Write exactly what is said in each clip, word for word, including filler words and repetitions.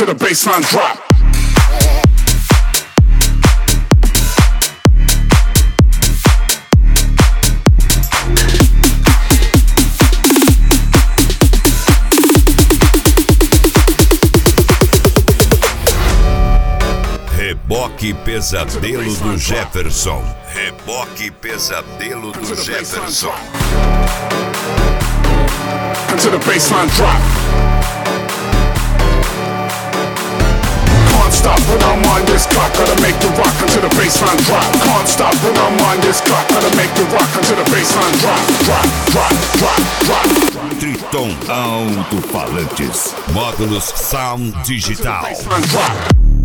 until the bassline drop. Reboque Pesadelo do Jefferson. Reboque Pesadelo do Jefferson. Until the bassline drop. Can't stop when I'm on this clock. Gotta make the rock until the bassline drop. Can't stop when I'm on this clock. Gotta make the rock until the bassline drop. Drop, drop, drop, drop. Triton Alto-Falantes. Módulos Sound Digital. Bassline drop.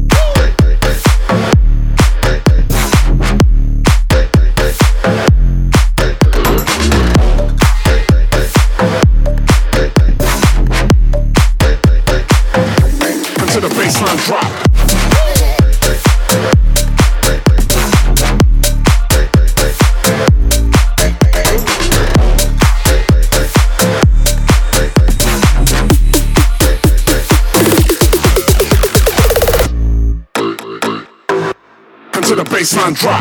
Until the bassline drop. Until the bassline drop.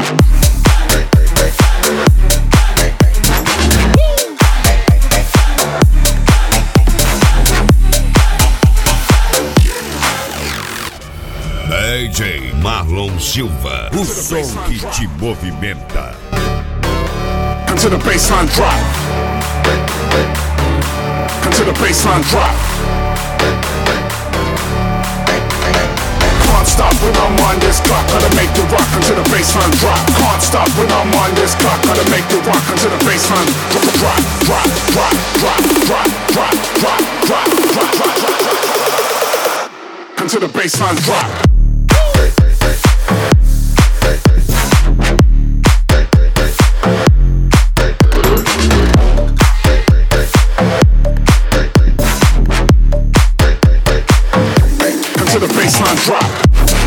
D J Marlon Silva, o som que te movimenta. Until the bassline drop. Until the bassline drop. Can't stop when I'm on this clock. Gotta make the rock until the bassline drop. Can't stop when I'm on this clock. Gotta make the rock until the bassline drop, drop, drop, drop, drop, drop, drop, drop, drop, drop, drop, drop. Until the bassline drop. Until the bassline drop.